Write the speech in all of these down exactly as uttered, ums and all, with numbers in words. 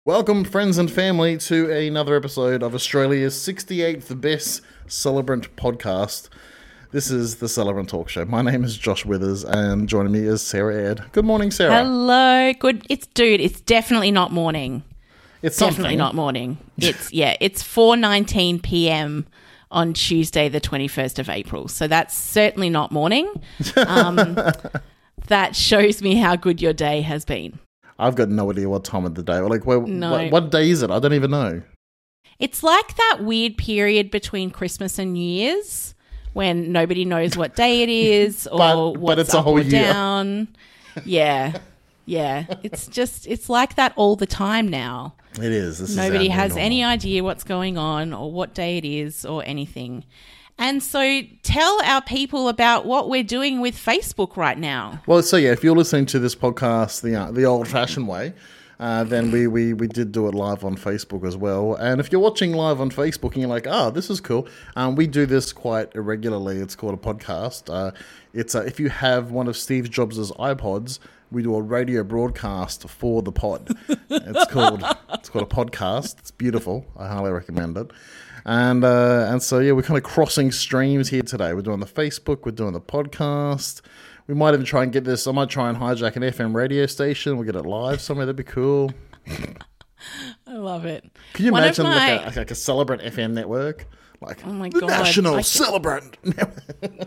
Welcome, friends and family, to another episode of Australia's sixty-eighth Best Celebrant podcast. This is the Celebrant Talk Show. My name is Josh Withers, and joining me is Sarah Ed. Good morning, Sarah. Hello. Good. It's dude. It's definitely not morning. It's definitely something. not morning. It's yeah. It's four nineteen p.m. on Tuesday, the twenty-first of April. So that's certainly not morning. Um, that shows me how good your day has been. I've got no idea what time of the day. Like, where, No. what, what day is it? I don't even know. It's like that weird period between Christmas and New Year's when nobody knows what day it is or But- but what's it's a up whole or year. down. Yeah, yeah. It's just it's like that all the time now. It is. This Nobody is our new has normal. any idea what's going on or what day it is or anything. And so tell our people about what we're doing with Facebook right now. Well, so yeah, if you're listening to this podcast the uh, the old-fashioned way, uh, then we, we, we did do it live on Facebook as well. And if you're watching live on Facebook and you're like, oh, this is cool, um, we do this quite irregularly. It's called a podcast. Uh, it's uh, if you have one of Steve Jobs' iPods, we do a radio broadcast for the pod. It's called it's called a podcast. It's beautiful. I highly recommend it. And uh, and so, yeah, we're kind of crossing streams here today. We're doing the Facebook, we're doing the podcast. We might even try and get this. I might try and hijack an F M radio station. We'll get it live somewhere. That'd be cool. I love it. Can you One of imagine my- like, a, like a Celebrant F M network? Like, Oh my the God, National I- Celebrant Network.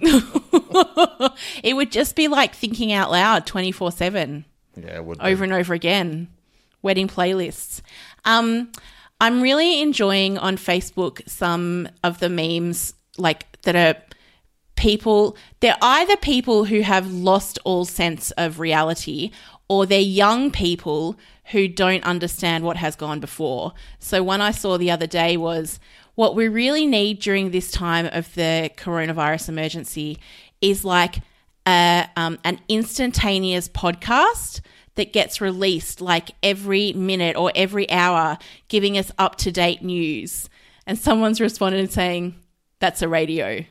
It would just be like thinking out loud twenty-four seven. Yeah, it would be. Over and over again. Wedding playlists. Um, I'm really enjoying on Facebook some of the memes like that are people. They're either people who have lost all sense of reality or they're young people who don't understand what has gone before. So one I saw the other day was what we really need during this time of the coronavirus emergency is like a, um, an instantaneous podcast that gets released like every minute or every hour, giving us up-to-date news. And someone's responded and saying, that's a radio.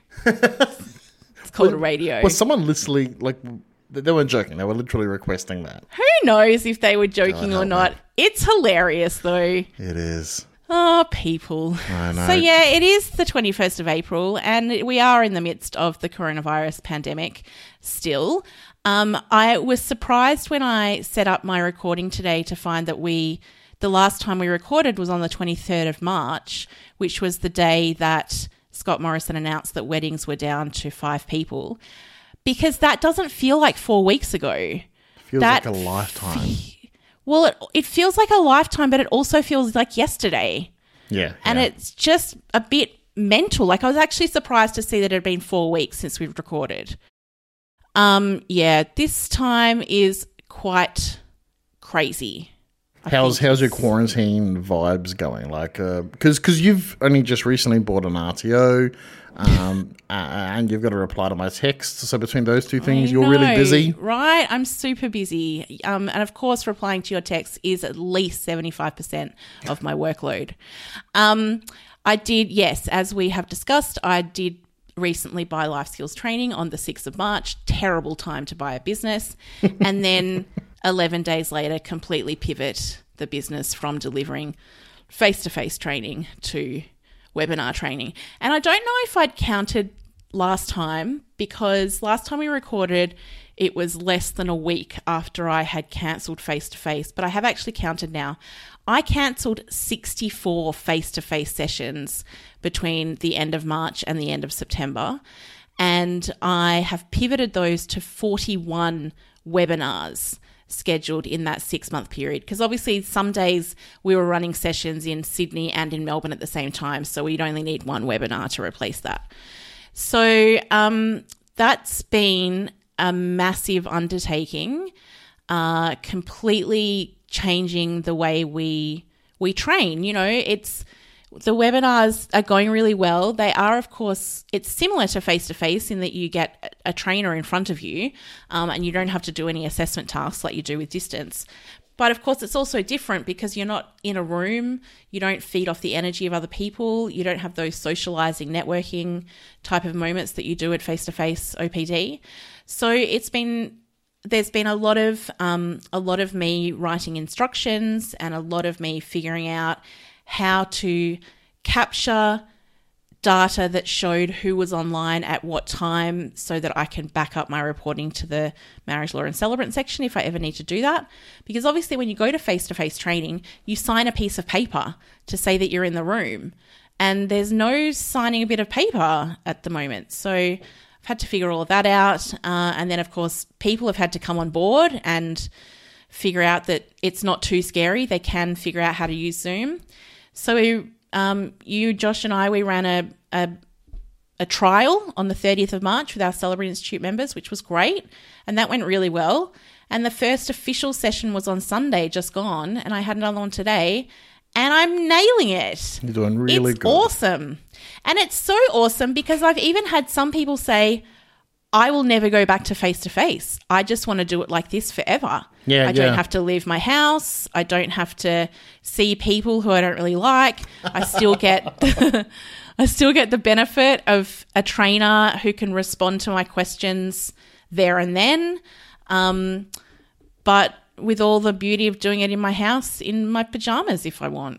It's called a radio. Was someone literally, like, they weren't joking. They were literally requesting that. Who knows if they were joking God or help not? me. It's hilarious, though. It is. Oh, people. I know. So, yeah, it is the twenty-first of April, and we are in the midst of the coronavirus pandemic still. Um, I was surprised when I set up my recording today to find that we, the last time we recorded was on the twenty-third of March, which was the day that Scott Morrison announced that weddings were down to five people, because that doesn't feel like four weeks ago. Feels That like a lifetime. Well, it, it feels like a lifetime, but it also feels like yesterday. Yeah. And yeah. it's just a bit mental. Like, I was actually surprised to see that it had been four weeks since we've recorded. Um, yeah, this time is quite crazy. I How's think how's your it's- quarantine vibes going? Like, because because you've only just recently bought an R T O, um, uh, and you've got to reply to my texts. So between those two things, I you're really know, busy. Right? I'm super busy. Um, and of course, replying to your texts is at least seventy-five percent of my workload. Um, I did, yes, as we have discussed, I did recently buy life skills training on the sixth of March. Terrible time to buy a business. And then eleven days later, completely pivot the business from delivering face-to-face training to webinar training. And I don't know if I'd counted last time, because last time we recorded, it was less than a week after I had cancelled face-to-face, but I have actually counted now. I cancelled sixty-four face-to-face sessions between the end of March and the end of September, and I have pivoted those to forty-one webinars scheduled in that six-month period, because obviously some days we were running sessions in Sydney and in Melbourne at the same time, so we'd only need one webinar to replace that. So um, that's been a massive undertaking, uh, completely changing the way we we train. You know, it's the webinars are going really well. They are, of course, it's similar to face-to-face in that you get a trainer in front of you, um, and you don't have to do any assessment tasks like you do with distance. But of course, it's also different because you're not in a room. You don't feed off the energy of other people. You don't have those socializing, networking type of moments that you do at face-to-face O P D. So it's been there's been a lot of um, a lot of me writing instructions and a lot of me figuring out how to capture data that showed who was online at what time so that I can back up my reporting to the marriage law and celebrant section if I ever need to do that. Because obviously when you go to face-to-face training, you sign a piece of paper to say that you're in the room, and there's no signing a bit of paper at the moment. So I've had to figure all of that out. Uh, and then, of course, people have had to come on board and figure out that it's not too scary. They can figure out how to use Zoom. So Um, you, Josh and I, we ran a, a a trial on the thirtieth of March with our Celebrant Institute members, which was great, and that went really well. And the first official session was on Sunday, just gone, and I had another one today, and I'm nailing it. You're doing really it's good. It's awesome. And it's so awesome because I've even had some people say, I will never go back to face-to-face. I just want to do it like this forever. Yeah, I don't yeah. have to leave my house. I don't have to see people who I don't really like. I still get I still get the benefit of a trainer who can respond to my questions there and then. Um, but with all the beauty of doing it in my house in my pajamas if I want.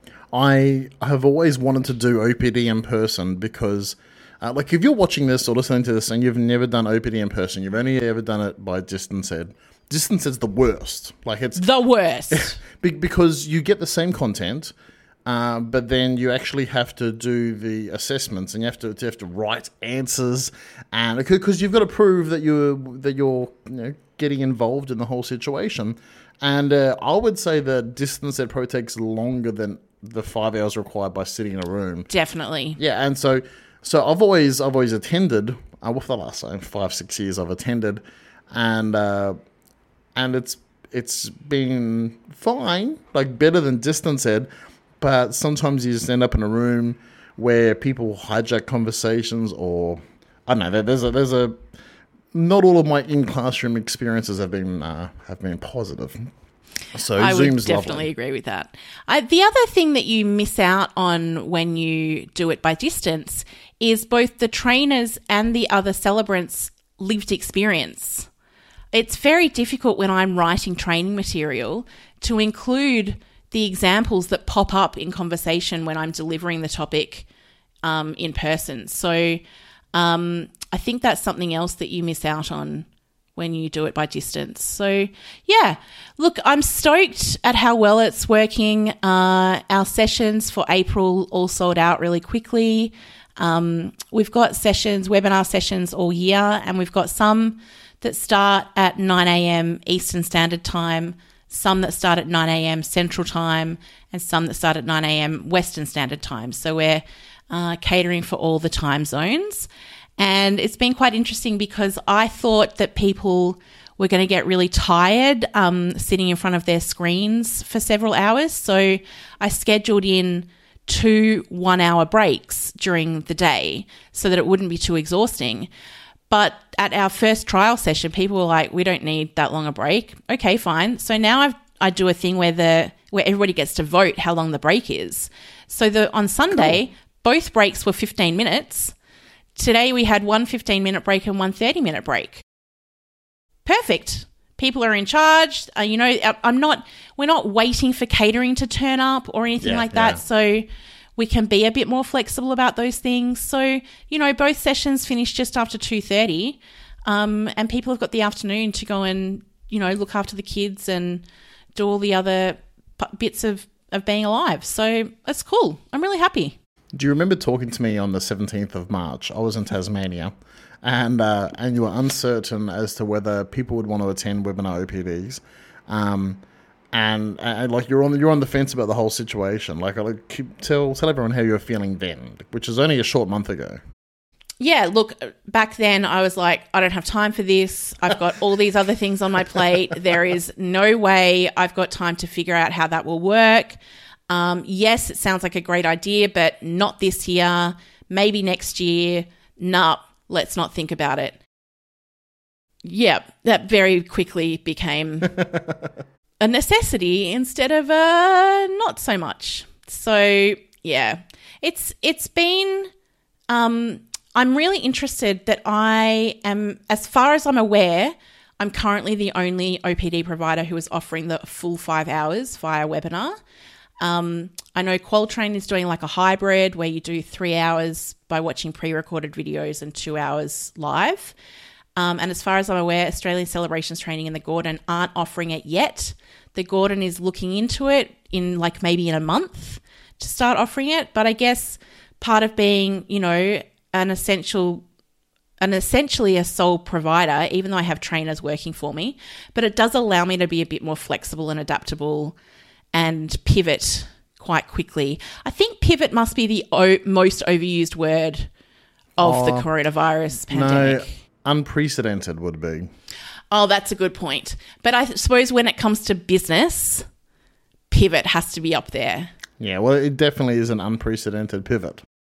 I have always wanted to do O P D in person because Uh, like if you're watching this or listening to this and you've never done O P D in person, you've only ever done it by distance ed. Distance ed's the worst. Like it's the worst be- because you get the same content, uh, but then you actually have to do the assessments and you have to you have to write answers, and because you've got to prove that you're that you're you know, getting involved in the whole situation. And uh, I would say that distance ed probably takes longer than the five hours required by sitting in a room. Definitely. Yeah, and so. So I've always I've always attended. Uh, with the last uh, five six years I've attended, and uh, and it's it's been fine, like better than distance ed. But sometimes you just end up in a room where people hijack conversations, or I don't know. There's a there's a not all of my in classroom experiences have been uh, have been positive. So I Zoom's would definitely lovely. agree with that. I, the other thing that you miss out on when you do it by distance is both the trainers and the other celebrants' lived experience. It's very difficult when I'm writing training material to include the examples that pop up in conversation when I'm delivering the topic um, in person. So um, I think that's something else that you miss out on when you do it by distance. So, yeah, look, I'm stoked at how well it's working. Uh, our sessions for April all sold out really quickly. Um, we've got sessions, webinar sessions all year, and we've got some that start at nine a.m. Eastern Standard Time, some that start at nine a.m. Central Time, and some that start at nine a.m. Western Standard Time. So we're uh, catering for all the time zones. And it's been quite interesting because I thought that people were going to get really tired um, sitting in front of their screens for several hours. So I scheduled in two one-hour breaks during the day so that it wouldn't be too exhausting. But at our first trial session, people were like, we don't need that long a break. Okay, fine. So now I've, I do a thing where the where everybody gets to vote how long the break is. So the on Sunday, cool. Both breaks were fifteen minutes. Today we had one fifteen-minute break and one thirty-minute break. Perfect. People are in charge. Uh, you know, I'm not. We're not waiting for catering to turn up or anything yeah, like that. Yeah. So we can be a bit more flexible about those things. So you know, both sessions finish just after two thirty, um, and people have got the afternoon to go and you know look after the kids and do all the other p- bits of of being alive. So it's cool. I'm really happy. Do you remember talking to me on the seventeenth of March? I was in Tasmania, and uh, and you were uncertain as to whether people would want to attend webinar O P Ds, um, and, and like you're on the, you're on the fence about the whole situation. Like, like keep, tell tell everyone how you were feeling then, which is only a short month ago. Yeah, look, back then I was like, I don't have time for this. I've got all these other things on my plate. There is no way I've got time to figure out how that will work. Um, yes, it sounds like a great idea, but not this year, maybe next year. Nah, let's not think about it. Yeah, that very quickly became a necessity instead of a not so much. So, yeah, it's it's been um, – I'm really interested that I am – as far as I'm aware, I'm currently the only O P D provider who is offering the full five hours via webinar. Um, I know Qualtrain is doing like a hybrid where you do three hours by watching pre-recorded videos and two hours live. Um, and as far as I'm aware, Australian Celebrations Training and the Gordon aren't offering it yet. The Gordon is looking into it in like maybe in a month to start offering it. But I guess part of being, you know, an essential, an essentially a sole provider, even though I have trainers working for me, but it does allow me to be a bit more flexible and adaptable and pivot quite quickly. I think pivot must be the o- most overused word of oh, the coronavirus pandemic. No, unprecedented would be. Oh, that's a good point. But I suppose when it comes to business, pivot has to be up there. Yeah, well, it definitely is an unprecedented pivot.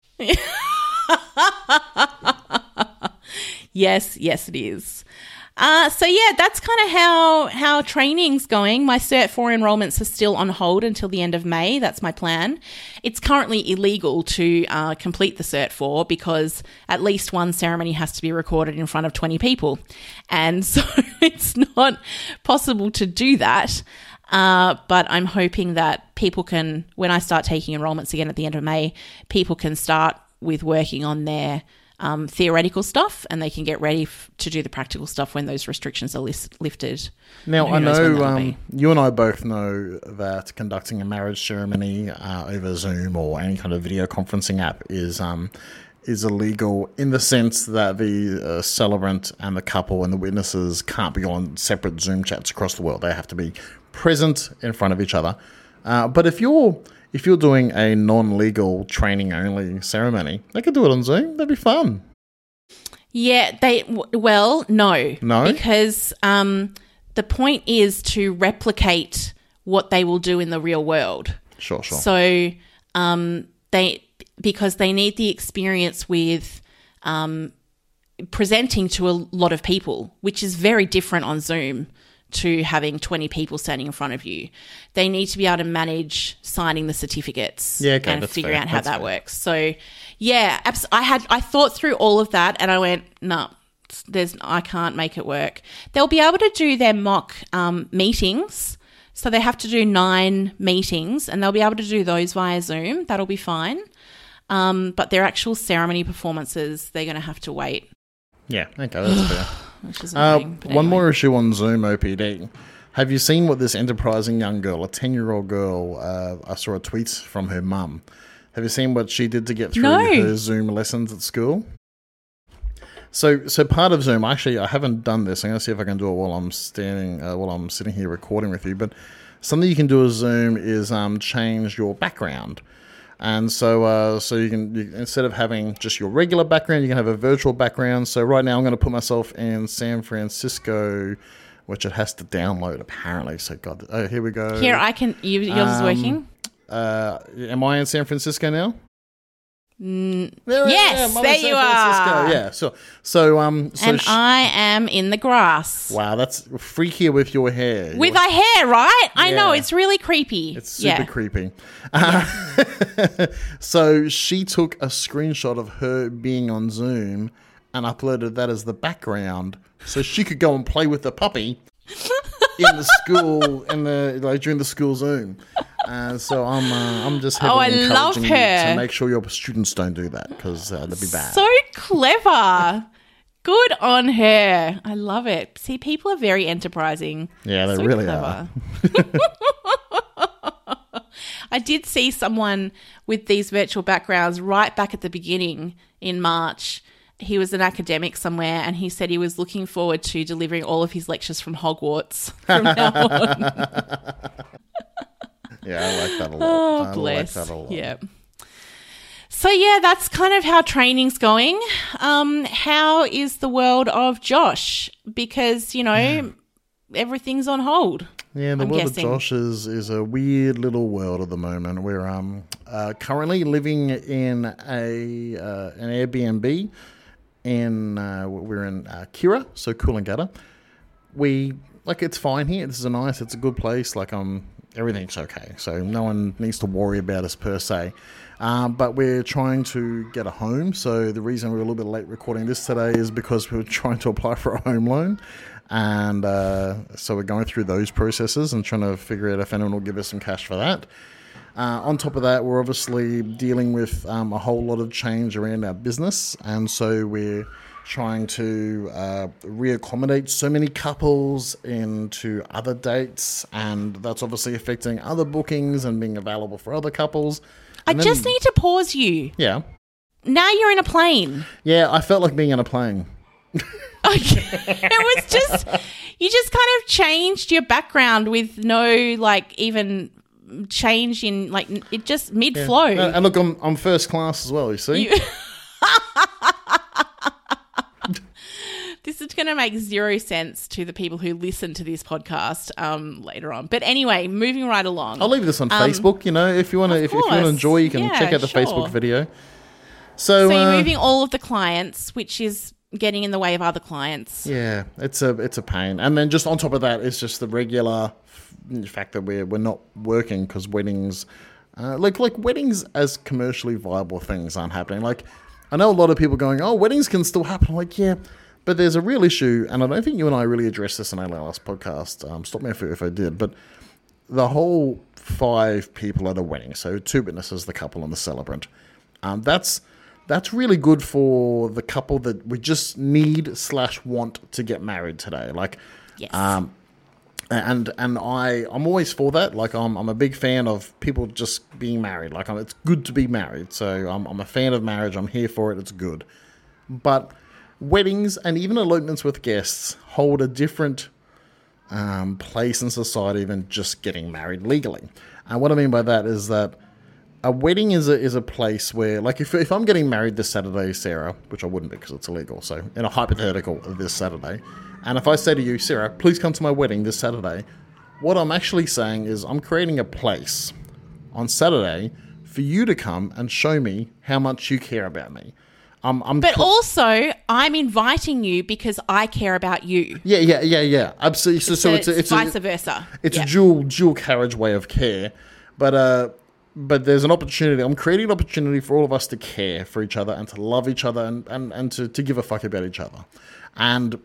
Yes, yes, it is. Uh, so, yeah, that's kind of how, how training's going. My Cert four enrolments are still on hold until the end of May. That's my plan. It's currently illegal to uh, complete the Cert four because at least one ceremony has to be recorded in front of twenty people. And so it's not possible to do that. Uh, but I'm hoping that people can, when I start taking enrolments again at the end of May, people can start with working on their Um, theoretical stuff, and they can get ready f- to do the practical stuff when those restrictions are list- lifted. Now, I know um, you and I both know that conducting a marriage ceremony uh, over Zoom or any kind of video conferencing app is um, is illegal in the sense that the uh, celebrant and the couple and the witnesses can't be on separate Zoom chats across the world. They have to be present in front of each other. Uh, but if you're If you're doing a non-legal training-only ceremony, they could do it on Zoom. That'd be fun. Yeah, they w- well, no. No? Because um, the point is to replicate what they will do in the real world. Sure, sure. So um, they because they need the experience with um, presenting to a lot of people, which is very different on Zoom to having twenty people standing in front of you. They need to be able to manage signing the certificates yeah, okay, and figuring fair. out how that's that fair. works. So, yeah, abs- I had I thought through all of that and I went, no, there's I can't make it work. They'll be able to do their mock um, meetings. So they have to do nine meetings and they'll be able to do those via Zoom. That'll be fine. Um, but their actual ceremony performances, they're going to have to wait. Yeah, okay, that's fair. Which is Uh, annoying, but one anyway. more issue on Zoom O P D. Have you seen what this enterprising young girl, a ten-year-old girl, uh, I saw a tweet from her mum. Have you seen what she did to get through No. her Zoom lessons at school? So, so part of Zoom, actually, I haven't done this. I'm going to see if I can do it while I'm standing, uh, while I'm sitting here recording with you. But something you can do with Zoom is um, change your background. And so, uh, so you can you, instead of having just your regular background, you can have a virtual background. So right now, I'm going to put myself in San Francisco, which it has to download apparently. So God, oh, here we go. Here, I can. You, yours is Um, working. Uh, am I in San Francisco now? Mm, There I yes, am. I'm in there San you Francisco. are. Yeah. So, so um, so and sh- I am in the grass wow, that's freakier with your hair. with Your- my hair, right? I know Yeah. it's really creepy. It's super yeah. creepy. Uh, so she took a screenshot of her being on Zoom and uploaded that as the background, so she could go and play with the puppy in the school in the like during the school Zoom. Uh, so I'm uh, I'm just Oh, I heavily love encouraging you her. to make sure your students don't do that because uh, that'd be bad. So clever. Good on her. I love it. See, people are very enterprising. Yeah, they So really clever. I did see someone with these virtual backgrounds right back at the beginning in March. He was an academic somewhere and he said he was looking forward to delivering all of his lectures from Hogwarts from now on. Yeah, I like that a lot. Oh, I bless. like that a lot. Yeah. So, yeah, that's kind of how training's going. Um, how is the world of Josh? Because, you know, everything's on hold. Yeah, the I'm world guessing. of Josh is, is a weird little world at the moment. We're um uh, currently living in a uh, an Airbnb in uh, we're in uh, Kira, so Coolangatta. We like it's fine here. This is a nice, it's a good place. Like I'm everything's okay. So no one needs to worry about us per se. Um, but we're trying to get a home. So the reason we're a little bit late recording this today is because we're trying to apply for a home loan. And uh, so we're going through those processes and trying to figure out if anyone will give us some cash for that. Uh, on top of that, we're obviously dealing with um, a whole lot of change around our business. And so we're trying to uh, reaccommodate so many couples into other dates. And that's obviously affecting other bookings and being available for other couples. And I then, just need to pause you. Yeah. Now you're in a plane. Yeah, I felt like being in a plane. It was just, you just kind of changed your background with no, like, even change in, like, it just mid-flow. Yeah. And look, I'm, I'm first class as well, you see. You- This is going to make zero sense to the people who listen to this podcast um, later on. But anyway, moving right along. I'll leave this on um, Facebook. You know, if you want to, if, if you want to enjoy, you can yeah, check out the sure. Facebook video. So, so you're uh, moving all of the clients, which is getting in the way of other clients. Yeah, it's a it's a pain. And then just on top of that, it's just the regular f- fact that we're we're not working because weddings, uh, like like weddings as commercially viable things aren't happening. Like I know a lot of people going, oh, weddings can still happen. I'm like, yeah. But there's a real issue, and I don't think you and I really addressed this in our last podcast. Um, stop me if, if I did. But the whole five people at a wedding, so two witnesses, the couple and the celebrant, um, that's that's really good for the couple that we just need slash want to get married today. Like, yes. Um, and and I I'm always for that. Like I'm I'm a big fan of people just being married. Like I'm, it's good to be married. So I'm I'm a fan of marriage. I'm here for it. It's good, but weddings and even elopements with guests hold a different um, place in society than just getting married legally. And what I mean by that is that a wedding is a is a place where, like, if if I'm getting married this Saturday, Sarah, which I wouldn't because it's illegal, so in a hypothetical of this Saturday, and if I say to you, Sarah, please come to my wedding this Saturday, what I'm actually saying is I'm creating a place on Saturday for you to come and show me how much you care about me. Um, I'm but co- also, I'm inviting you because I care about you. Yeah, yeah, yeah, yeah. Absolutely. So, so, So it's, a, it's it's vice a, versa. It's Yeah. a dual dual carriageway of care, but uh, but there's an opportunity. I'm creating an opportunity for all of us to care for each other and to love each other and, and, and to, to give a fuck about each other. And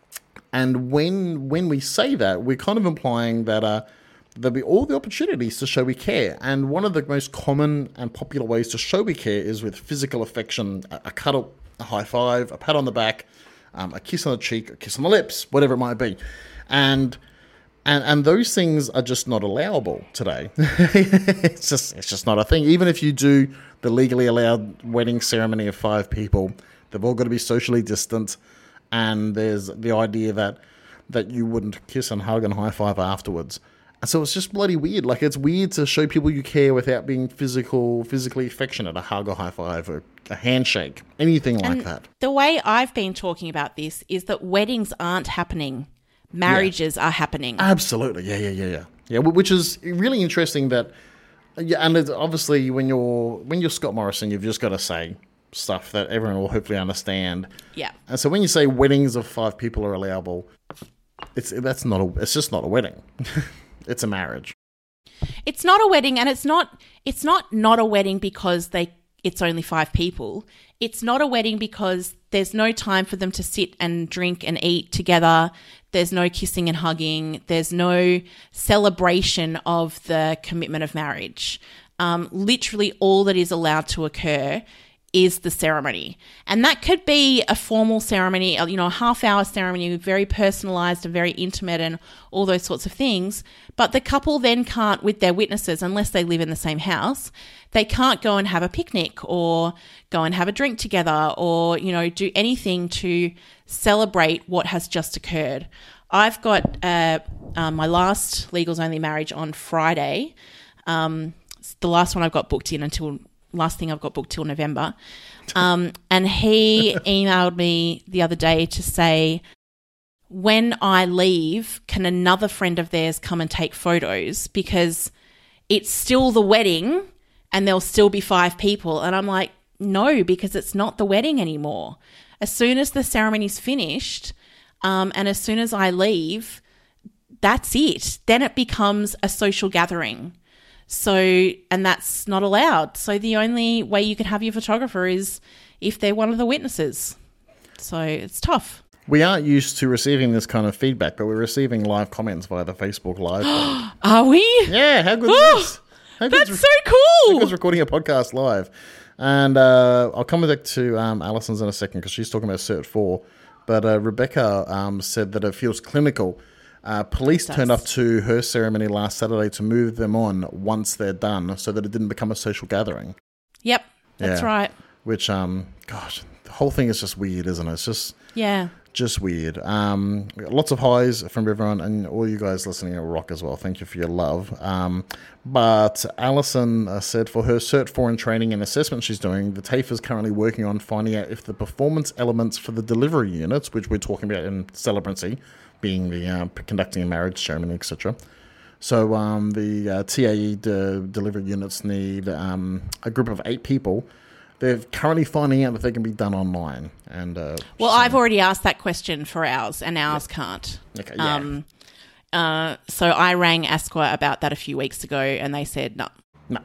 and when when we say that, we're kind of implying that uh, there'll be all the opportunities to show we care. And one of the most common and popular ways to show we care is with physical affection, a, a cuddle, a high five, a pat on the back, um, a kiss on the cheek, a kiss on the lips, whatever it might be. And and and those things are just not allowable today. it's just it's just not a thing. Even if you do the legally allowed wedding ceremony of five people, they've all got to be socially distant. And there's the idea that that you wouldn't kiss and hug and high five afterwards. And so it's just bloody weird. Like, it's weird to show people you care without being physical, physically affectionate, a hug or high five or a handshake, anything like And that. the way I've been talking about this is that weddings aren't happening. Marriages yeah. are happening. Absolutely. Yeah, yeah, yeah, yeah. Yeah, which is really interesting that, yeah, and it's obviously when you're, when you're Scott Morrison, you've just got to say stuff that everyone will hopefully understand. Yeah. And so when you say weddings of five people are allowable, it's that's not a, it's just not a wedding. It's a marriage. It's not a wedding, and it's not it's not not a wedding because they it's only five people. It's not a wedding because there's no time for them to sit and drink and eat together. There's no kissing and hugging. There's no celebration of the commitment of marriage. Um, literally all that is allowed to occur is the ceremony. And that could be a formal ceremony, you know, a half hour ceremony, very personalized and very intimate and all those sorts of things. But the couple then can't, with their witnesses, unless they live in the same house, they can't go and have a picnic or go and have a drink together or, you know, do anything to celebrate what has just occurred. I've got uh, uh, my last Legals Only marriage on Friday. Um, it's the last one I've got booked in until last thing I've got booked till November. Um, and he emailed me the other day to say, when I leave, can another friend of theirs come and take photos? Because it's still the wedding and there'll still be five people. And I'm like, no, because it's not the wedding anymore. As soon as the ceremony's finished um, and as soon as I leave, that's it. Then it becomes a social gathering. So, and that's not allowed. So the only way you can have your photographer is if they're one of the witnesses. So it's tough. We aren't used to receiving this kind of feedback, but we're receiving live comments via the Facebook Live. Are we? Yeah, how good is this? How That's good's, so cool. how good's recording a podcast live? And uh, I'll come back to um, Alison's in a second because she's talking about Cert four. But uh, Rebecca um, said that it feels clinical. Uh, police turned up to her ceremony last Saturday to move them on once they're done so that it didn't become a social gathering. Yep, that's Yeah. right. Which, um, gosh, the whole thing is just weird, isn't it? It's just... Yeah. Just weird. Um, lots of highs from everyone, and all you guys listening at Rock as well. Thank you for your love. Um, but Alison uh, said for her Cert four in training and assessment she's doing, the TAFE is currently working on finding out if the performance elements for the delivery units, which we're talking about in celebrancy, being the uh, conducting a marriage ceremony, et cetera. So um, the uh, T A E de- delivery units need um, a group of eight people. They're currently finding out if they can be done online. And uh, Well, so, I've already asked that question for ours, and ours yeah. can't. Okay, yeah. Um, uh, so I rang Asqua about that a few weeks ago, and they said no. No.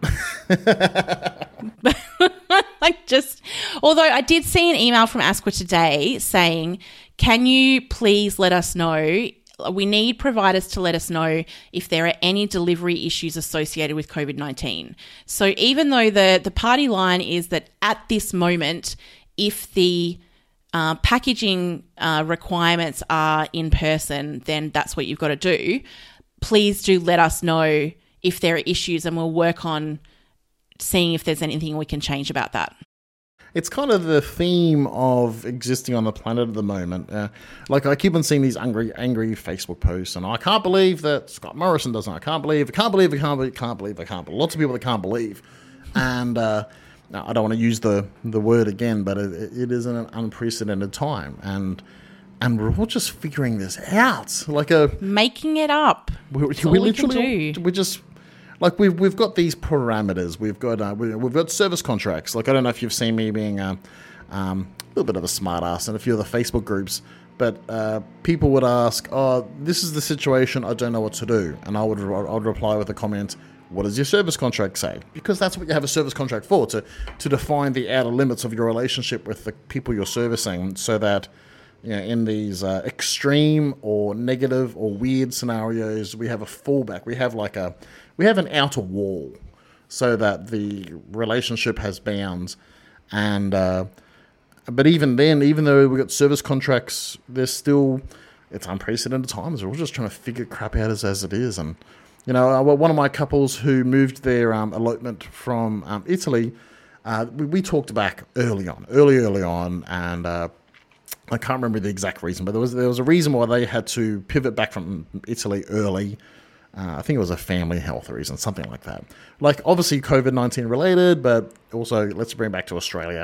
Like just, although I did see an email from Asqua today saying, can you please let us know, we need providers to let us know if there are any delivery issues associated with COVID nineteen. So even though the, the party line is that at this moment, if the uh, packaging uh, requirements are in person, then that's what you've got to do. Please do let us know if there are issues, and we'll work on seeing if there's anything we can change about that. It's kind of the theme of existing on the planet at the moment. Uh, like, I keep on seeing these angry, angry Facebook posts, and I can't believe that Scott Morrison doesn't. I can't believe, I can't believe, I can't believe, can't believe, I can't believe. Lots of people that can't believe. And uh, now, I don't want to use the, the word again, but it, it is an unprecedented time. And and we're all just figuring this out. Like a Making it up. we, That's all we can literally, do. we just... Like, we've, we've got these parameters. We've got uh, we, we've got service contracts. Like, I don't know if you've seen me being a um, little bit of a smart ass in a few of the Facebook groups, but uh, people would ask, oh, this is the situation, I don't know what to do. And I would, I would reply with a comment, what does your service contract say? Because that's what you have a service contract for, to, to define the outer limits of your relationship with the people you're servicing, so that, you know, in these uh, extreme or negative or weird scenarios, we have a fallback. We have like a... We have an outer wall so that the relationship has bounds. And, uh, but even then, even though we've got service contracts, there's still, it's unprecedented times. We're all just trying to figure crap out as, as it is. And, you know, one of my couples who moved their um, elopement from um, Italy, uh, we, we talked back early on, early, early on. And uh, I can't remember the exact reason, but there was, there was a reason why they had to pivot back from Italy early. Uh, I think it was a family health reason, something like that. Like, obviously COVID nineteen related, but also let's bring it back to Australia.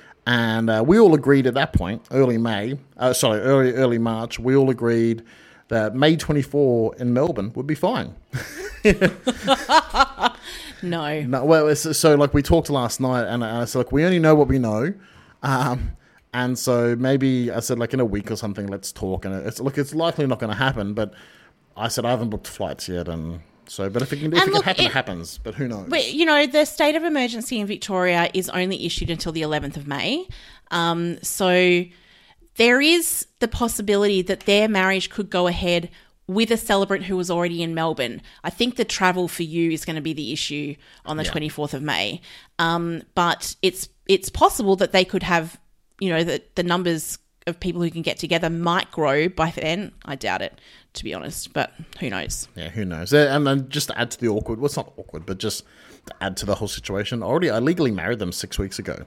And uh, we all agreed at that point, early May, uh, sorry, early early March, we all agreed that May twenty-fourth in Melbourne would be fine. No. No, well, so, so like we talked last night, and I said, look, we only know what we know. Um, and so maybe I said, like, in a week or something, let's talk. And it's, look, it's likely not going to happen, but I said I haven't booked flights yet, and so. But if it can, if it look, can happen, it, it happens. But who knows? But, you know, the state of emergency in Victoria is only issued until the eleventh of May. Um, so there is the possibility that their marriage could go ahead with a celebrant who was already in Melbourne. I think the travel for you is going to be the issue on the yeah. twenty-fourth of May. Um, but it's it's possible that they could have, you know, the the numbers of people who can get together might grow by then. I doubt it, to be honest, but who knows? Yeah, who knows? And then just to add to the awkward, well, it's not awkward, but just to add to the whole situation, already I legally married them six weeks ago.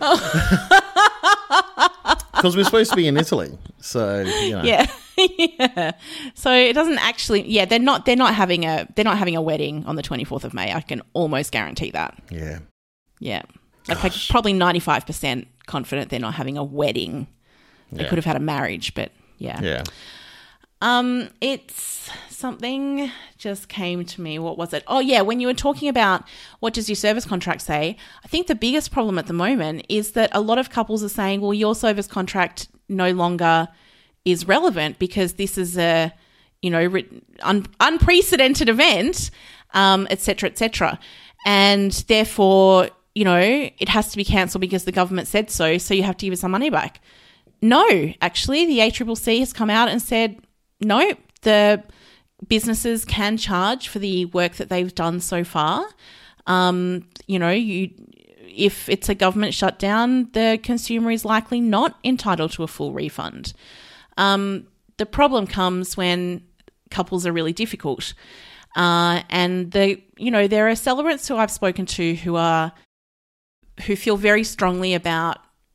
Because we're supposed to be in Italy, so you know. Yeah, yeah. So it doesn't actually. Yeah, they're not. They're not having a. They're not having a wedding on the twenty-fourth of May. I can almost guarantee that. Yeah. Yeah, like, like probably ninety-five percent confident they're not having a wedding. They yeah. could have had a marriage, but yeah. Yeah. Um, it's something just came to me. What was it? Oh, yeah. When you were talking about what does your service contract say, I think the biggest problem at the moment is that a lot of couples are saying, well, your service contract no longer is relevant because this is a, you know, un- unprecedented event, um, et cetera, et cetera. And therefore, you know, it has to be cancelled because the government said so, so you have to give us our money back. No, actually, the A C C C has come out and said, no, the businesses can charge for the work that they've done so far. Um, you know, you if it's a government shutdown, the consumer is likely not entitled to a full refund. Um, the problem comes when couples are really difficult. Uh, and the you know, there are celebrants who I've spoken to who are who feel very strongly about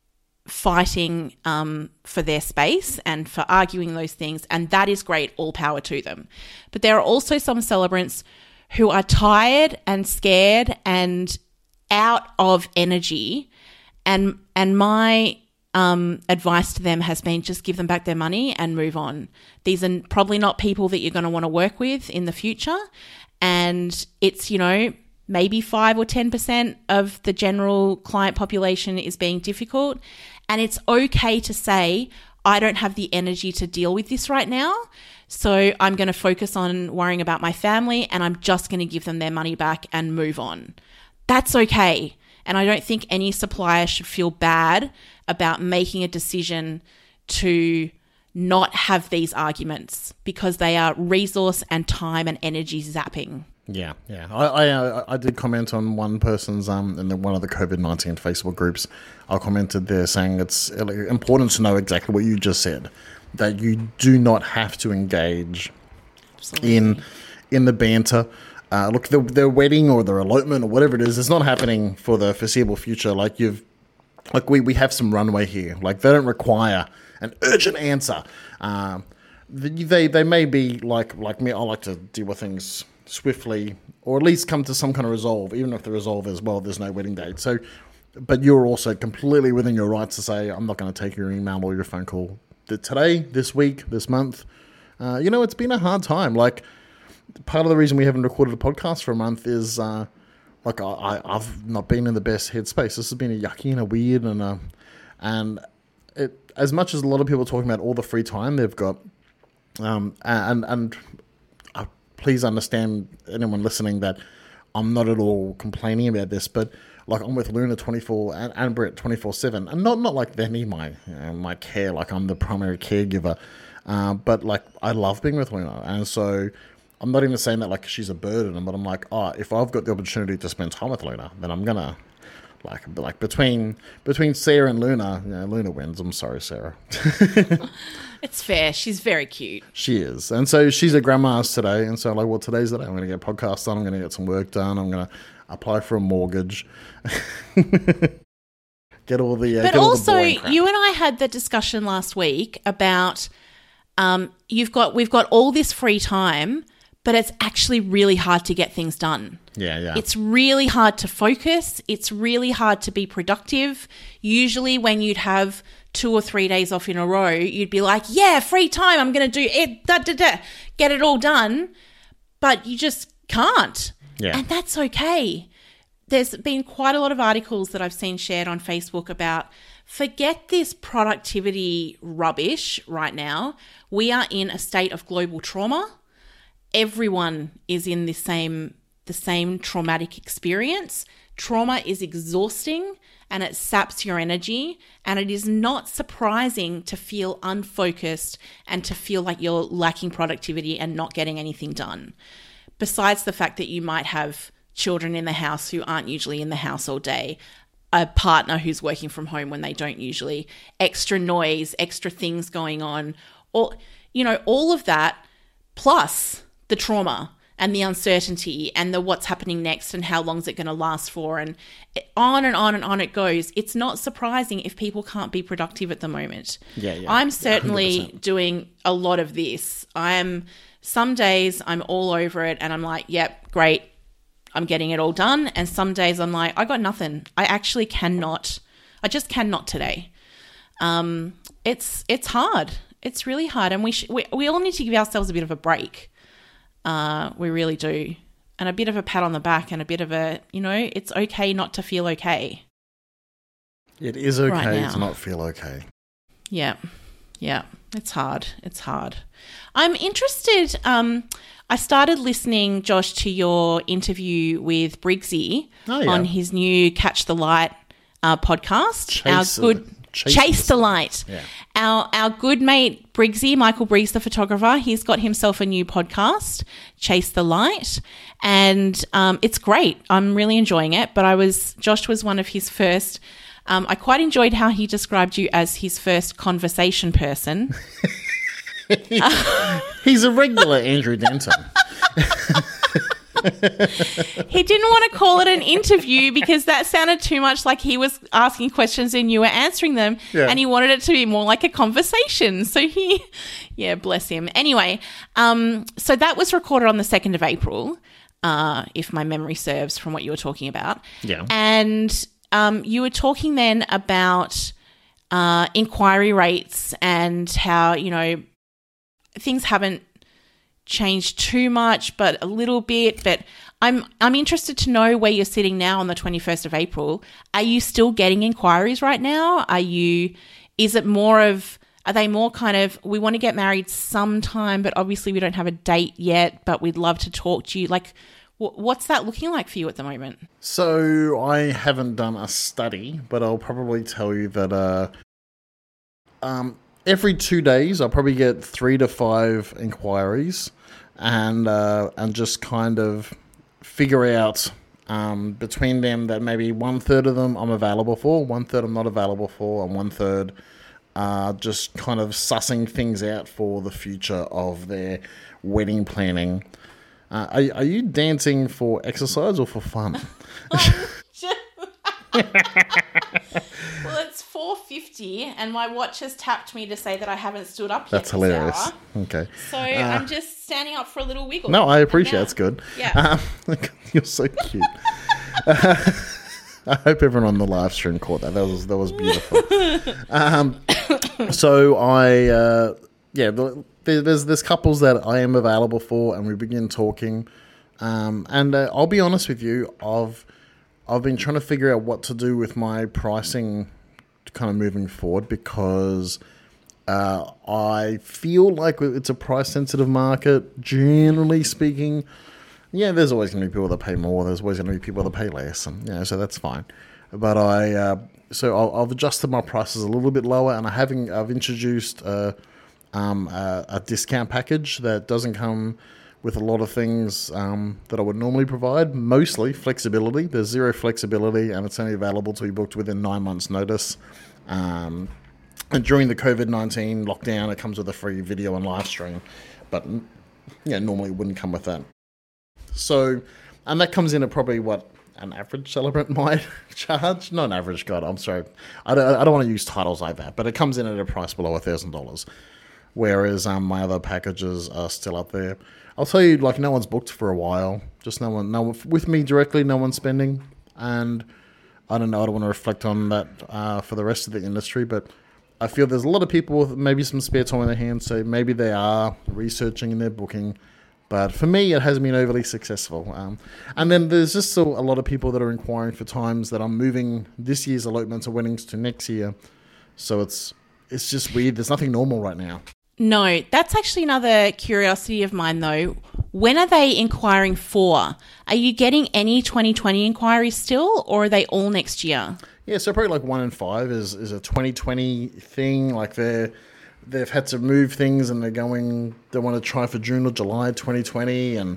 fighting um, for their space and for arguing those things, and that is great, all power to them. But there are also some celebrants who are tired and scared and out of energy, and and my um, advice to them has been just give them back their money and move on. These are probably not people that you're going to want to work with in the future, and it's, you know, maybe five or ten percent of the general client population is being difficult, and it's okay to say, I don't have the energy to deal with this right now, so I'm going to focus on worrying about my family, and I'm just going to give them their money back and move on. That's okay. And I don't think any supplier should feel bad about making a decision to not have these arguments, because they are resource and time and energy zapping. Yeah, yeah. I I, uh, I did comment on one person's um in the, one of the COVID nineteen Facebook groups. I commented there saying it's important to know exactly what you just said, that you do not have to engage Absolutely. in in the banter. Uh, look, the, their wedding or their elopement or whatever it is, it's not happening for the foreseeable future. Like you've, like we, we have some runway here. Like they don't require an urgent answer. Um, they they may be like like me. I like to deal with things swiftly, or at least come to some kind of resolve. Even if the resolve is, well, there's no wedding date. So, but you're also completely within your rights to say, I'm not going to take your email or your phone call today, this week, this month. Uh, you know, it's been a hard time. Like. Part of the reason we haven't recorded a podcast for a month is, uh, like, I, I've not been in the best headspace. This has been a yucky and a weird, and a, and it, as much as a lot of people are talking about all the free time they've got, um, and and uh, please understand, anyone listening, that I'm not at all complaining about this, but like I'm with Luna twenty-four and, and Brett twenty-four seven, and not not like they need my you know, my care, like I'm the primary caregiver, uh, but like I love being with Luna, and so. I'm not even saying that like she's a burden, but I'm like, oh, if I've got the opportunity to spend time with Luna, then I'm gonna like like between between Sarah and Luna, you know, Luna wins. I'm sorry, Sarah. It's fair. She's very cute. She is, and so she's a grandma's today, and so like, well, today's the day. I'm gonna get a podcast done. I'm gonna get some work done. I'm gonna apply for a mortgage. Get all the. Uh, but get all also, the crap. You and I had the discussion last week about um, you've got we've got all this free time. But it's actually really hard to get things done. Yeah, yeah. It's really hard to focus. It's really hard to be productive. Usually when you'd have two or three days off in a row, you'd be like, yeah, free time. I'm going to do it, da, da, da, get it all done. But you just can't. Yeah. And that's okay. There's been quite a lot of articles that I've seen shared on Facebook about forget this productivity rubbish right now. We are in a state of global trauma. Everyone is in the same the same traumatic experience. Trauma is exhausting and it saps your energy, and it is not surprising to feel unfocused and to feel like you're lacking productivity and not getting anything done. Besides the fact that you might have children in the house who aren't usually in the house all day, a partner who's working from home when they don't usually, extra noise, extra things going on, or, you know, all of that plus the trauma and the uncertainty and the what's happening next and how long is it going to last for, and on and on and on it goes. It's not surprising if people can't be productive at the moment. Yeah, yeah. I'm certainly one hundred percent doing a lot of this. I am, some days I'm all over it and I'm like, yep, great, I'm getting it all done. And some days I'm like, I got nothing. I actually cannot. I just cannot today. Um, it's it's hard. It's really hard, and we sh- we we all need to give ourselves a bit of a break. Uh, we really do. And a bit of a pat on the back and a bit of a, you know, it's okay not to feel okay. It is okay right to not feel okay. Yeah. Yeah, it's hard. It's hard. I'm interested. Um, I started listening, Josh, to your interview with Briggsy Oh, yeah. on his new Catch the Light uh, podcast. Chase Our good Chase, Chase the Light. Yeah. Our our good mate Briggsy, Michael Briggs, the photographer, he's got himself a new podcast, Chase the Light, and um, it's great. I'm really enjoying it. But I was Josh was one of his first. Um, I quite enjoyed how he described you as his first conversation person. He's a regular Andrew Denton. He didn't want to call it an interview because that sounded too much like he was asking questions and you were answering them. Yeah. And he wanted it to be more like a conversation. So he, yeah, bless him. Anyway, um, so that was recorded on the second of April, uh, if my memory serves from what you were talking about. Yeah. And um, you were talking then about uh, inquiry rates and how, you know, things haven't changed too much, but a little bit. But I'm I'm interested to know where you're sitting now on the twenty-first of April. Are you still getting inquiries right now? Are you? Is it more of? Are they more kind of? We want to get married sometime, but obviously we don't have a date yet. But we'd love to talk to you. Like, wh- what's that looking like for you at the moment? So I haven't done a study, but I'll probably tell you that uh, um, every two days I'll probably get three to five inquiries, and uh, and just kind of figure out um, between them that maybe one third of them I'm available for, one third I'm not available for, and one third uh, just kind of sussing things out for the future of their wedding planning. Uh, are, are you dancing for exercise or for fun? Well, it's four fifty and my watch has tapped me to say that I haven't stood up yet. That's this hilarious. hour. Okay. So I'm just standing up for a little wiggle. No, I appreciate it. Yeah. It's good. Yeah. Um, you're so cute. uh, I hope everyone on the live stream caught that. That was that was beautiful. um, so I, uh, yeah, there, there's there's couples that I am available for, and we begin talking. Um, and uh, I'll be honest with you, I've I've been trying to figure out what to do with my pricing, kind of moving forward, because uh, I feel like it's a price sensitive market, generally speaking. Yeah, there's always going to be people that pay more. There's always going to be people that pay less, and yeah, so that's fine. But I, uh, so I'll, I've adjusted my prices a little bit lower, and I having I've introduced uh, um, a, a discount package that doesn't come with a lot of things um, that I would normally provide. Mostly flexibility. There's zero flexibility, and it's only available to be booked within nine months' notice. Um, and during the COVID nineteen lockdown, it comes with a free video and live stream, but yeah, normally it wouldn't come with that. So, and that comes in at probably what an average celebrant might charge. Not an average, God, I'm sorry. I don't, I don't want to use titles like that, but it comes in at a price below one thousand dollars, whereas um, my other packages are still up there. I'll tell you, like, no one's booked for a while. Just no one, no one, with me directly, no one's spending. And I don't know, I don't want to reflect on that uh, for the rest of the industry, but I feel there's a lot of people with maybe some spare time in their hands, so maybe they are researching and they're booking. But for me, it hasn't been overly successful. Um, and then there's just still a lot of people that are inquiring for times that I'm moving this year's elopements and weddings to next year. So it's it's just weird. There's nothing normal right now. No, that's actually another curiosity of mine, though. When are they inquiring for? Are you getting any twenty twenty inquiries still, or are they all next year? Yeah, so probably like one in five is, is a twenty twenty thing. Like they're, they've had to move things and they're going, they want to try for June or July twenty twenty. And,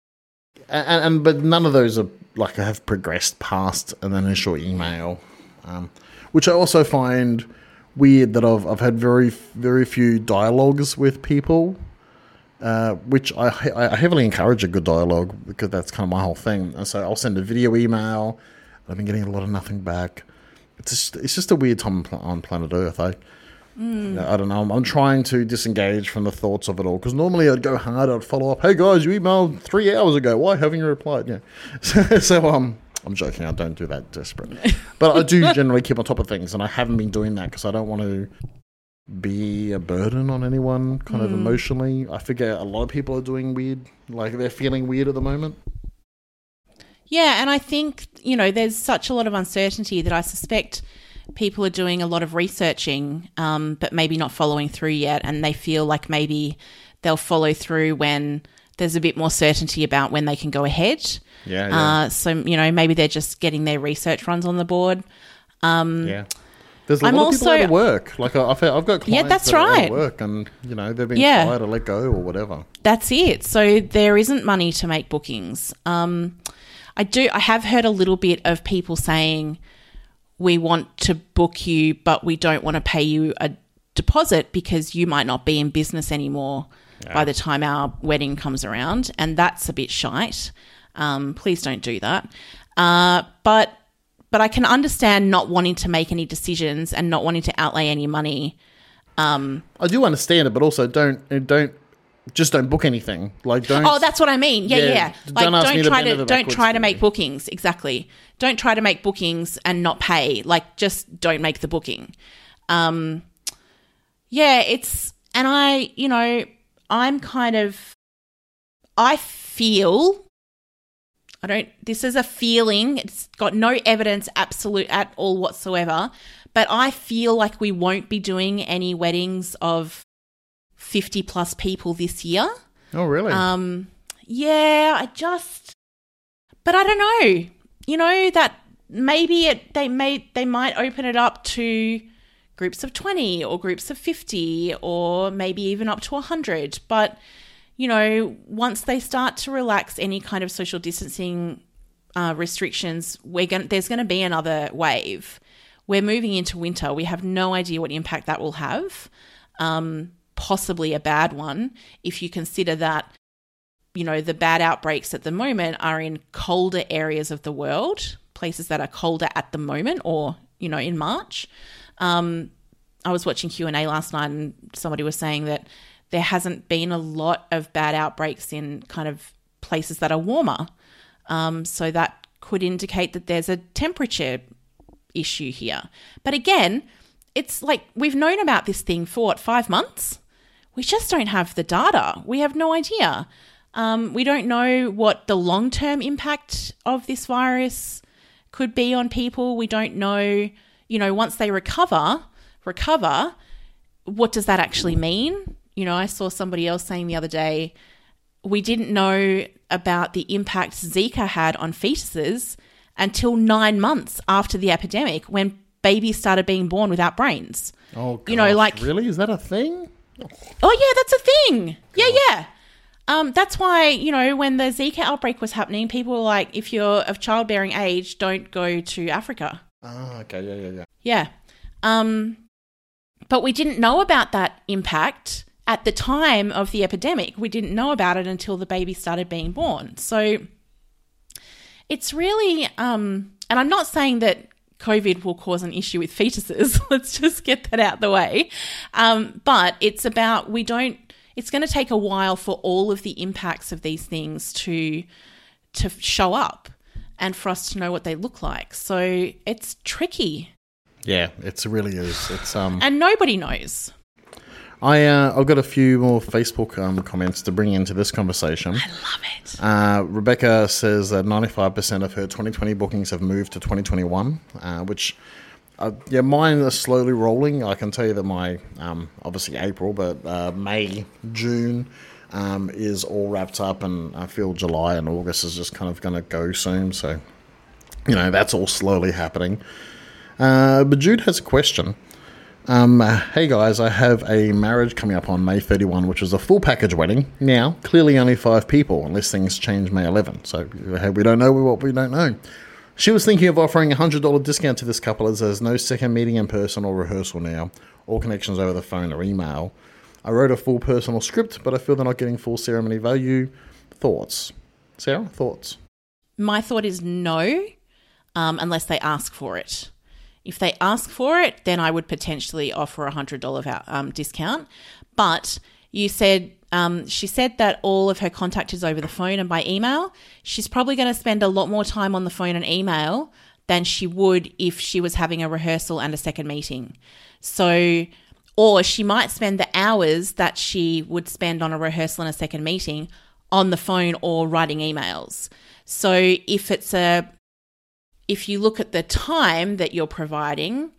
and, and but none of those are like have progressed past an initial email, um, which I also find weird that I've I've had very very few dialogues with people, uh, which I I heavily encourage a good dialogue because that's kind of my whole thing. And so I'll send a video email. I've been getting a lot of nothing back. It's just it's just a weird time on planet Earth. I mm. I don't know. I'm, I'm trying to disengage from the thoughts of it all because normally I'd go hard. I'd follow up. Hey guys, you emailed three hours ago. Why haven't you replied? Yeah. So, so um. I'm joking, I don't do that desperate. But I do generally keep on top of things, and I haven't been doing that because I don't want to be a burden on anyone kind mm. of emotionally. I figure a lot of people are doing weird, like they're feeling weird at the moment. Yeah, and I think, you know, there's such a lot of uncertainty that I suspect people are doing a lot of researching, um, but maybe not following through yet, and they feel like maybe they'll follow through when there's a bit more certainty about when they can go ahead. Yeah, yeah. Uh, so, you know, maybe they're just getting their research runs on the board. Um, yeah. There's a I'm lot of also, people out of work. Like I- I've, I've got clients Yeah, that's that are out right. of work and, you know, they've been Yeah. fired or let go or whatever. That's it. So there isn't money to make bookings. Um, I do. I have heard a little bit of people saying, we want to book you, but we don't want to pay you a deposit because you might not be in business anymore yeah. by the time our wedding comes around. And that's a bit shite. Um, please don't do that. Uh, but but I can understand not wanting to make any decisions and not wanting to outlay any money. Um, I do understand it, but also don't don't just don't book anything. Like don't. Oh, that's what I mean. Yeah, yeah. yeah. Like Don't, ask don't me try to to bend don't backwards try to for make you. bookings. Exactly. Don't try to make bookings and not pay. Like just don't make the booking. Um, yeah, it's and I, you know, I'm kind of I feel I don't this is a feeling. It's got no evidence absolute at all whatsoever, but I feel like we won't be doing any weddings of fifty plus people this year. Oh, really? Um, yeah, I just, but I don't know. You know that maybe it they may they might open it up to groups of twenty or groups of fifty or maybe even up to one hundred. But you know, once they start to relax any kind of social distancing uh, restrictions, we're going there's going to be another wave. We're moving into winter. We have no idea what impact that will have. Um, possibly a bad one if you consider that, you know, the bad outbreaks at the moment are in colder areas of the world, places that are colder at the moment or, you know, in March. Um, I was watching Q and A last night and somebody was saying that there hasn't been a lot of bad outbreaks in kind of places that are warmer. Um, so that could indicate that there's a temperature issue here. But again, it's like we've known about this thing for, what, five months? We just don't have the data. We have no idea. Um, we don't know what the long-term impact of this virus could be on people. We don't know, you know, once they recover, recover, what does that actually mean? You know, I saw somebody else saying the other day, we didn't know about the impact Zika had on fetuses until nine months after the epidemic when babies started being born without brains. Oh, gosh, you know, like really? Is that a thing? Oh, yeah, that's a thing. Yeah, yeah. Um, that's why, you know, when the Zika outbreak was happening, people were like, if you're of childbearing age, don't go to Africa. Ah, okay, yeah, yeah, yeah. Yeah. Um, but we didn't know about that impact at the time of the epidemic. We didn't know about it until the baby started being born. So it's really, um, and I'm not saying that COVID will cause an issue with fetuses. Let's just get that out the way. Um, but it's about, we don't, it's going to take a while for all of the impacts of these things to, to show up and for us to know what they look like. So it's tricky. Yeah, it really is. It's um, And nobody knows. I uh, I've got a few more Facebook um, comments to bring into this conversation. I love it. Uh, Rebecca says that ninety-five percent of her twenty twenty bookings have moved to twenty twenty-one, uh, which, uh, yeah, mine are slowly rolling. I can tell you that my, um, obviously April, but uh, May, June um, is all wrapped up, and I feel July and August is just kind of going to go soon. So, you know, that's all slowly happening. Uh, but Jude has a question. Um, uh, hey guys, I have a marriage coming up on May thirty-first, which is a full package wedding. Now, clearly only five people, unless things change May eleventh. So hey, we don't know what we don't know. She was thinking of offering a one hundred dollars discount to this couple as there's no second meeting in person or rehearsal now. All connections over the phone or email. I wrote a full personal script, but I feel they're not getting full ceremony value. Thoughts? Sarah, thoughts? My thought is no, um, unless they ask for it. If they ask for it, then I would potentially offer a one hundred dollars um, discount. But you said, um, she said that all of her contact is over the phone and by email. She's probably going to spend a lot more time on the phone and email than she would if she was having a rehearsal and a second meeting. So, or she might spend the hours that she would spend on a rehearsal and a second meeting on the phone or writing emails. So if it's a If you look at the time that you're providing,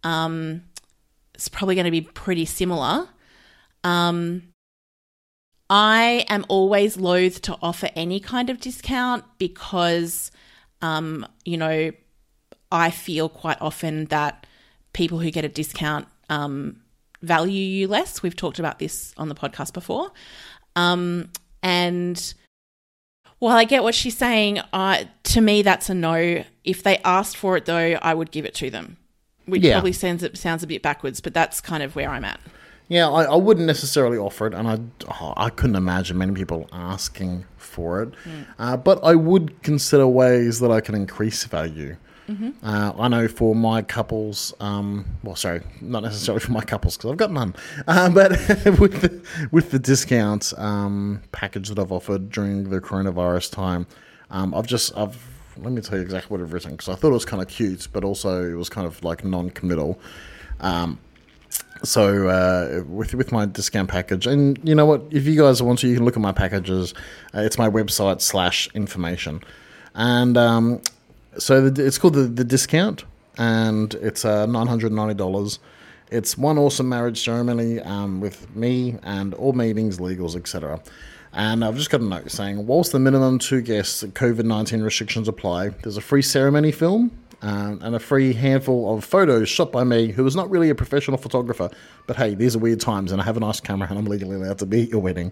um, it's probably going to be pretty similar. Um, I am always loath to offer any kind of discount because, um, you know, I feel quite often that people who get a discount um, value you less. We've talked about this on the podcast before. Um, and while I get what she's saying, uh, to me that's a no. If they asked for it, though, I would give it to them, which Yeah. probably sounds, it sounds a bit backwards, but that's kind of where I'm at. Yeah, I, I wouldn't necessarily offer it, and I, oh, I couldn't imagine many people asking for it. Mm. Uh, but I would consider ways that I can increase value. Mm-hmm. Uh, I know for my couples, um, well, sorry, not necessarily for my couples because I've got none, uh, but with the, with the discount um, package that I've offered during the coronavirus time, um, I've just, I've let me tell you exactly what I've written because I thought it was kind of cute, but also it was kind of like non-committal. Um, So uh, with with my discount package, and you know what, if you guys want to, you can look at my packages. Uh, it's my website slash information, and um, so the, it's called the, the discount, and it's uh, nine hundred ninety dollars. It's one awesome marriage ceremony um, with me and all meetings, legals, et cetera. And I've just got a note saying, whilst the minimum two guests COVID nineteen restrictions apply, there's a free ceremony film. Um, and a free handful of photos shot by me, who was not really a professional photographer. But hey, these are weird times, and I have a nice camera, and I'm legally allowed to be at your wedding.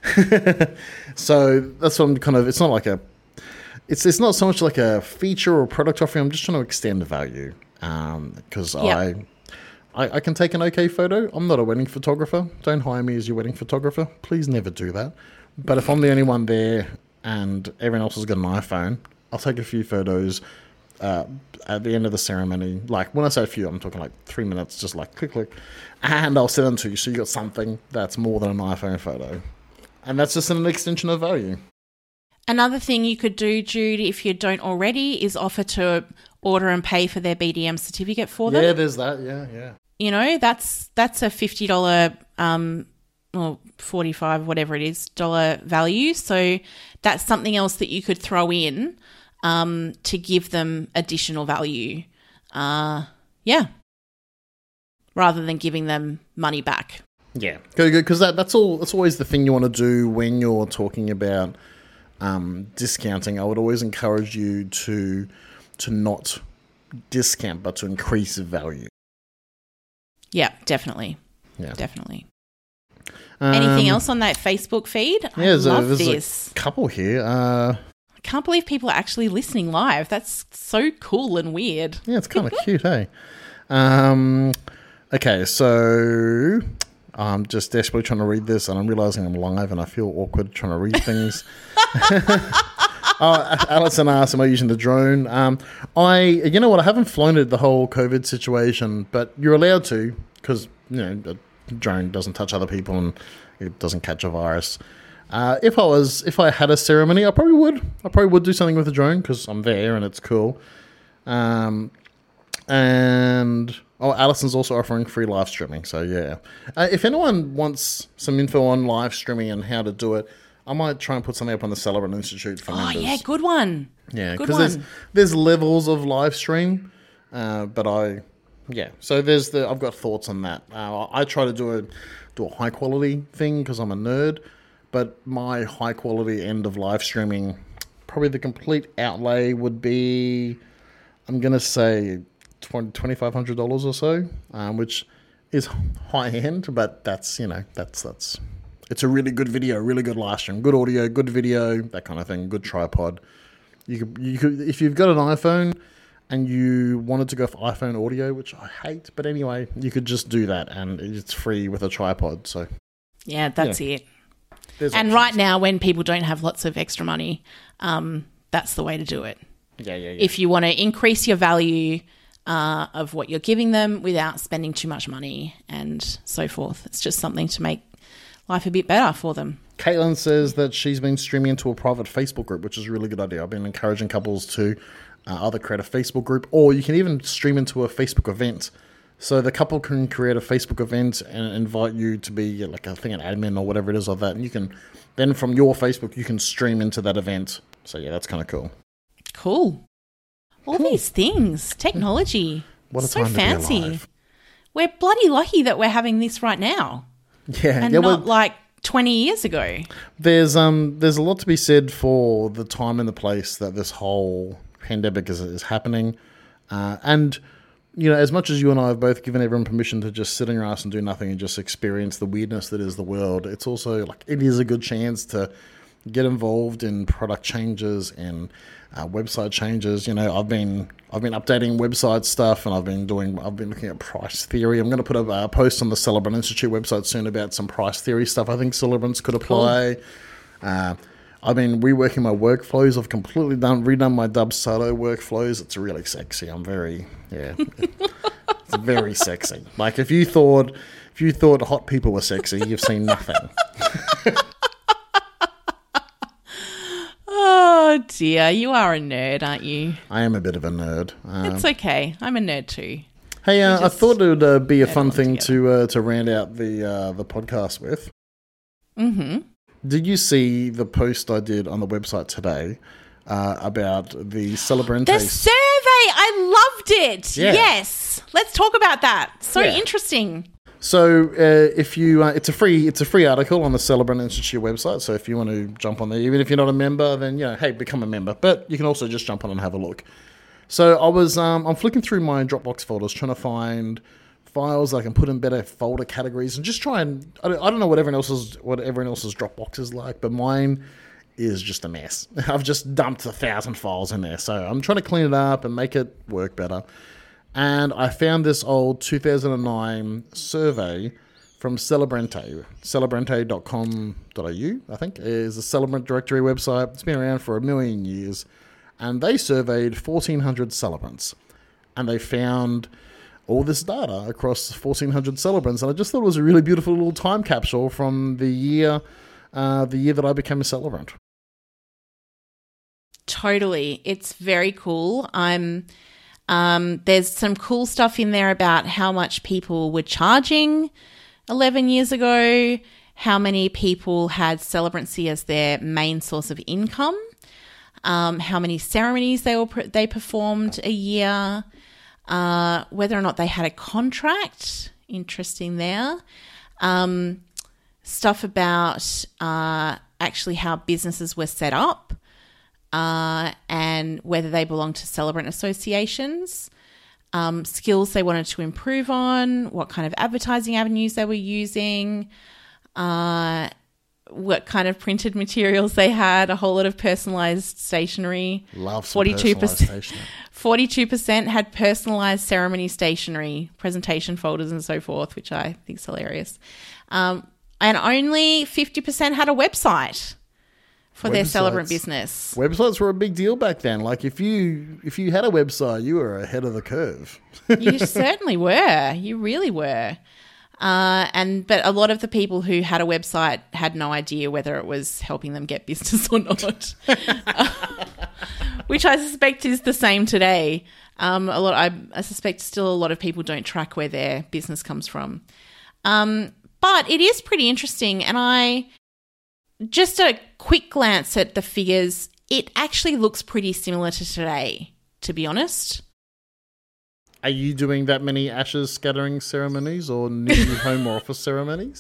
So that's what I'm kind of. It's not like a. It's it's not so much like a feature or product offering. I'm just trying to extend the value because um, yeah. I, I I can take an okay photo. I'm not a wedding photographer. Don't hire me as your wedding photographer. Please never do that. But if I'm the only one there and everyone else has got an iPhone, I'll take a few photos. Uh, at the end of the ceremony, like when I say a few, I'm talking like three minutes, just like click, click, and I'll send them to you. So you got something that's more than an iPhone photo, and that's just an extension of value. Another thing you could do, Jude, if you don't already, is offer to order and pay for their B D M certificate for them. Yeah, there's that. Yeah, yeah. You know, that's that's a fifty dollars um, or forty-five, whatever it is, dollar value. So that's something else that you could throw in. Um, to give them additional value. Uh, yeah. Rather than giving them money back. Yeah. Because that, that's all. That's always the thing you want to do when you're talking about um, discounting. I would always encourage you to to not discount, but to increase value. Yeah, definitely. Yeah. Definitely. Um, Anything else on that Facebook feed? Yeah, I there's love a, there's this. a couple here. Uh, Can't believe people are actually listening live. That's so cool and weird. Yeah, it's kind of cute, hey? Um, okay, so I'm just desperately trying to read this, and I'm realising I'm live, and I feel awkward trying to read things. oh, Alison asked, am I using the drone? Um, I, you know what, I haven't flown it the whole COVID situation, but you're allowed to, because, you know, a drone doesn't touch other people, and it doesn't catch a virus. Uh, if I was, if I had a ceremony, I probably would. I probably would do something with a drone because I'm there and it's cool. Um, and oh, Alison's also offering free live streaming. So yeah, uh, if anyone wants some info on live streaming and how to do it, I might try and put something up on the Celebrant Institute for oh, members. yeah, good one. Yeah, good because there's there's levels of live stream, uh, but I yeah. So there's the I've got thoughts on that. Uh, I try to do a do a high quality thing because I'm a nerd. But my high quality end of live streaming, probably the complete outlay would be, I'm going to say twenty-five hundred dollars or so, um, which is high end, but that's, you know, that's, that's, it's a really good video, really good live stream, good audio, good video, that kind of thing, good tripod. You could, you could, if you've got an iPhone and you wanted to go for iPhone audio, which I hate, but anyway, you could just do that and it's free with a tripod. So yeah, that's yeah. it. There's and options. right now, when people don't have lots of extra money, um, that's the way to do it. Yeah, yeah, yeah. If you want to increase your value uh, of what you're giving them without spending too much money and so forth, it's just something to make life a bit better for them. Caitlin says that she's been streaming into a private Facebook group, which is a really good idea. I've been encouraging couples to uh, either create a Facebook group, or you can even stream into a Facebook event. So the couple can create a Facebook event and invite you to be like, I think, an admin or whatever it is of that. And you can then from your Facebook, you can stream into that event. So yeah, that's kind of cool. Cool. All Cool. these things, technology. What a so time to be fancy. alive. we're bloody lucky that we're having this right now Yeah, and yeah, not well, like twenty years ago. there's um there's a lot to be said for the time and the place that this whole pandemic is, is happening, uh, and you know, as much as you and I have both given everyone permission to just sit on your ass and do nothing and just experience the weirdness that is the world, it's also like it is a good chance to get involved in product changes and uh, website changes. You know, I've been I've been updating website stuff, and I've been doing I've been looking at price theory. I'm going to put a uh, post on the Celebrant Institute website soon about some price theory stuff I think celebrants could apply. Cool. Uh, I've been reworking my workflows. I've completely done redone my Dubsado workflows. It's really sexy. I'm very yeah, it's very sexy. Like if you thought if you thought hot people were sexy, you've seen nothing. Oh dear, you are a nerd, aren't you? I am a bit of a nerd. Um, It's okay. I'm a nerd too. hey, uh, I just thought it would uh, be a fun everyone thing together. to uh, to round out the uh, the podcast with. Mm-hmm. Did you see the post I did on the website today uh, about the Celebrante? The survey, I loved it. Yeah. Yes, let's talk about that. So Yeah. interesting. So uh, if you, uh, it's a free, it's a free article on the Celebrant Institute website. So if you want to jump on there, even if you're not a member, then you know, hey, become a member. But you can also just jump on and have a look. So I was, um, I'm flicking through my Dropbox folders, trying to find files I can put in better folder categories, and just try and, I don't, I don't know what everyone else's, what everyone else's Dropbox is like, but mine is just a mess. I've just dumped a thousand files in there. So I'm trying to clean it up and make it work better. And I found this old two thousand nine survey from Celebrante. Celebrante dot com dot a u, I think, is a Celebrant directory website. It's been around for a million years. And they surveyed fourteen hundred celebrants. And they found all this data across fourteen hundred celebrants. And I just thought it was a really beautiful little time capsule from the year, uh, the year that I became a celebrant. Totally. It's very cool. I'm... Um, there's some cool stuff in there about how much people were charging eleven years ago, how many people had celebrancy as their main source of income, um, how many ceremonies they were they performed a year, uh, whether or not they had a contract. Interesting there. Um, stuff about uh, actually how businesses were set up. Uh, and whether they belong to celebrant associations, um, skills they wanted to improve on, what kind of advertising avenues they were using, uh, what kind of printed materials they had, a whole lot of personalised stationery. Love some forty-two personalised percent, stationery. forty-two percent had personalised ceremony stationery, presentation folders and so forth, which I think is hilarious. Um, and only fifty percent had a website for their celebrant Websites. business. Websites were a big deal back then. Like if you if you had a website, you were ahead of the curve. You certainly were. You really were. Uh, and but a lot of the people who had a website had no idea whether it was helping them get business or not, uh, which I suspect is the same today. Um, a lot, I, I suspect still a lot of people don't track where their business comes from. Um, but it is pretty interesting, and I just a quick glance at the figures. It actually looks pretty similar to today, to be honest. Are you doing that many ashes scattering ceremonies or new home or office ceremonies?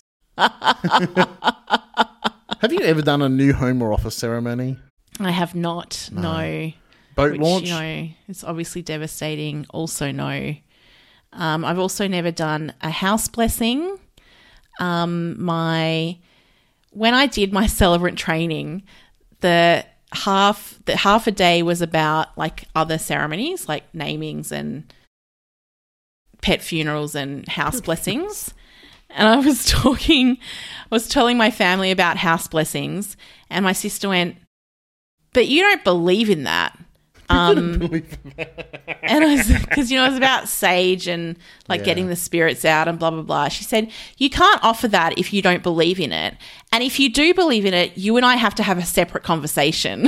Have you ever done a new home or office ceremony? I have not, no. no. Boat Which, launch? you know, it's obviously devastating. Also, no. Um, I've also never done a house blessing. Um, my when I did my celebrant training, the half the half a day was about like other ceremonies, like namings and pet funerals and house blessings. And I was talking, I was telling my family about house blessings, and my sister went, "But you don't believe in that." Um, and I was, because, you know, it was about sage and like Yeah. getting the spirits out and blah, blah, blah. She said, "You can't offer that if you don't believe in it. And if you do believe in it, you and I have to have a separate conversation."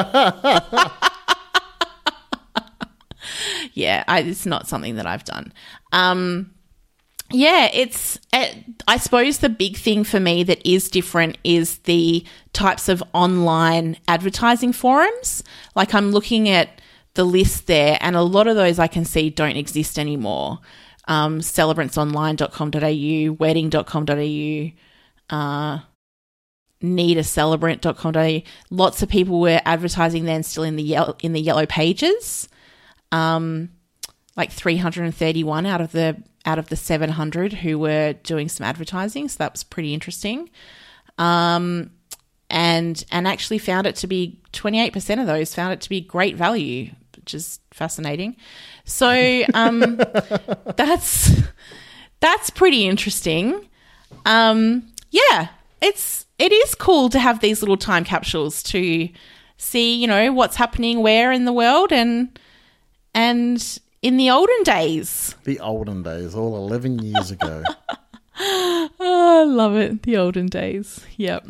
Yeah, I, it's not something that I've done. Um, yeah, it's, uh, I suppose the big thing for me that is different is the types of online advertising forums. Like I'm looking at the list there, and a lot of those I can see don't exist anymore. um, celebrants online dot com dot a u, wedding dot com dot a u, uh, need a celebrant dot com dot a u. Lots of people were advertising then still in the yellow, in the yellow pages. Um, like three hundred thirty-one out of the out of the seven hundred who were doing some advertising, so that was pretty interesting. Um, and and actually found it to be twenty-eight percent of those found it to be great value, which is fascinating. So um, that's that's pretty interesting. Um, yeah, it's it is cool to have these little time capsules to see, you know, what's happening where in the world and and in the olden days. The olden days, all eleven years ago. Oh, I love it. The olden days. Yep.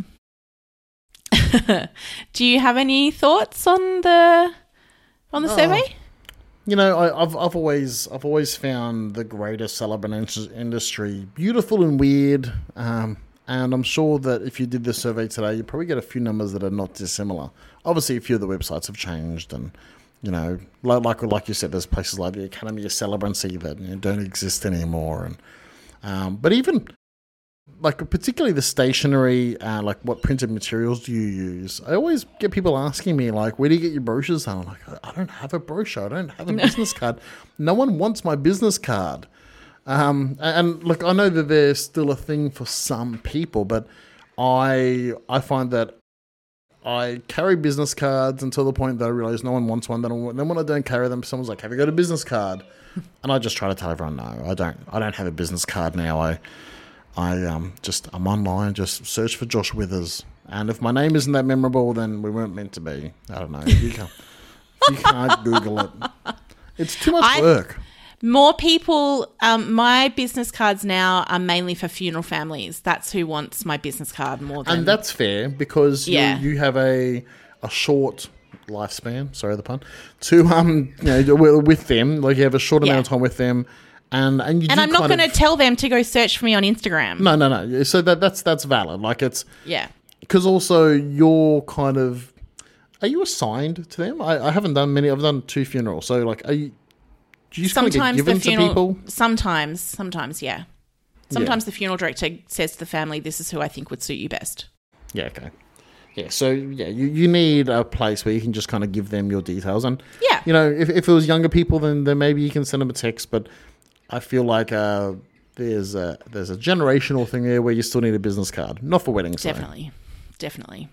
Do you have any thoughts on the on the oh, survey? You know, I, I've I've always I've always found the greater celebrant industry beautiful and weird. Um, and I'm sure that if you did this survey today, you probably get a few numbers that are not dissimilar. Obviously, a few of the websites have changed and. You know, like, like like you said, there's places like the Academy of Celebrancy that you know, don't exist anymore, and um, but even like particularly the stationery, uh, like what printed materials do you use? I always get people asking me like, where do you get your brochures done? I'm like, I don't have a brochure, I don't have a business card. No one wants my business card. Um, and look, I know that there's still a thing for some people, but I I find that. I carry business cards until the point that I realize no one wants one. Then when I don't carry them, someone's like, "Have you got a business card?" And I just try to tell everyone, "No, I don't. I don't have a business card now. I, I um, just I'm online. Just search for Josh Withers, and if my name isn't that memorable, then we weren't meant to be. I don't know. You can't, you can't Google it. It's too much I, work." More people, um, my business cards now are mainly for funeral families. That's who wants my business card more than... And that's fair because yeah. you, you have a a short lifespan, sorry the pun, to, um, you know, with them. Like you have a short yeah. amount of time with them. And and, you and do I'm not kind going to of, tell them to go search for me on Instagram. No, no, no. So that that's that's valid. Like it's... Yeah. Because also you're kind of... Are you assigned to them? I, I haven't done many. I've done two funerals. So like, are you... Do you just sometimes kind of get given the funeral, to people? Sometimes, sometimes, yeah. Sometimes yeah. the funeral director says to the family, "This is who I think would suit you best." Yeah. Okay. Yeah. So yeah, you, you need a place where you can just kind of give them your details, and yeah, you know, if if it was younger people, then then maybe you can send them a text. But I feel like uh, there's a there's a generational thing there where you still need a business card, not for weddings. Definitely, so. definitely.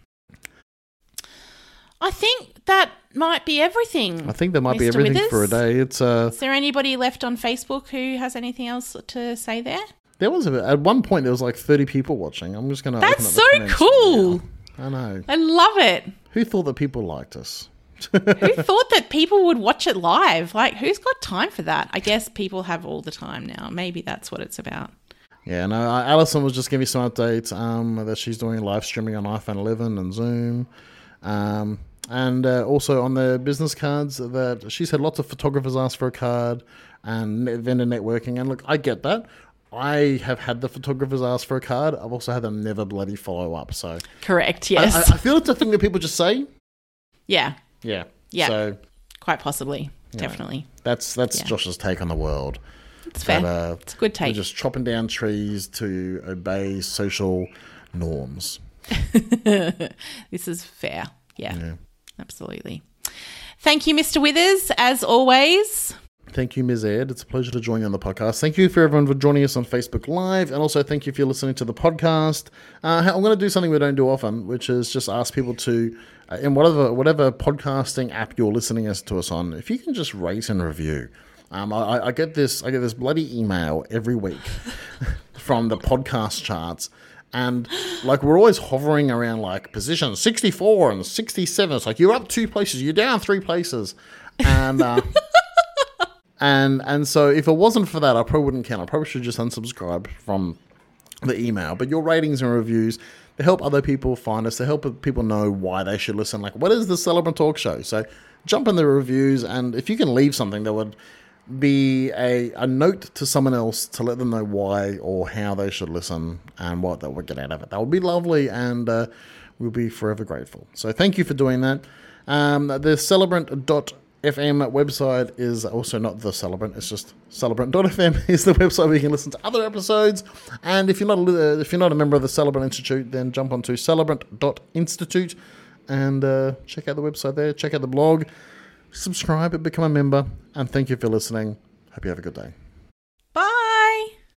I think that might be everything. I think that might Mister be everything Withers. for a day. It's uh, Is there anybody left on Facebook who has anything else to say there? There was a, at one point there was like thirty people watching. I'm just gonna. That's so cool. Now. I know. I love it. Who thought that people liked us? Who thought that people would watch it live? Like, who's got time for that? I guess people have all the time now. Maybe that's what it's about. Yeah, no, Alison was just giving me some updates um, that she's doing live streaming on iPhone eleven and Zoom. Um, and uh, also on the business cards that she's had lots of photographers ask for a card and vendor networking. And look, I get that. I have had the photographers ask for a card. I've also had them never bloody follow up. So correct, yes. I, I feel it's a thing that people just say. Yeah. Yeah. Yeah. So, quite possibly. Yeah. Definitely. That's that's yeah. Josh's take on the world. It's fair. But, uh, it's a good take. We're just chopping down trees to obey social norms. This is fair. Yeah, yeah, absolutely. Thank you, Mister Withers, as always. Thank you, Miz Ed. It's a pleasure to join you on the podcast. Thank you for everyone for joining us on Facebook Live, and also thank you for listening to the podcast. Uh, I'm going to do something we don't do often, which is just ask people to, uh, in whatever whatever podcasting app you're listening to us on, if you can just rate and review. Um, I, I get this I get this bloody email every week from the podcast charts. And, like, we're always hovering around, like, position sixty-four and sixty-seven. It's like, you're up two places, you're down three places. And uh, and and so if it wasn't for that, I probably wouldn't count. I probably should just unsubscribe from the email. But your ratings and reviews, they help other people find us. They help people know why they should listen. Like, what is the Celebrant Talk Show? So jump in the reviews, and if you can leave something that would be a, a note to someone else to let them know why or how they should listen and what they would get out of it. That would be lovely, and uh, we'll be forever grateful. So thank you for doing that. Um, the celebrant dot F M website is also not the Celebrant, it's just celebrant dot f m is the website where you can listen to other episodes. And if you're not a, if you're not a member of the Celebrant Institute, then jump onto celebrant dot institute and uh, check out the website there, check out the blog, subscribe and become a member. And thank you for listening. Hope you have a good day.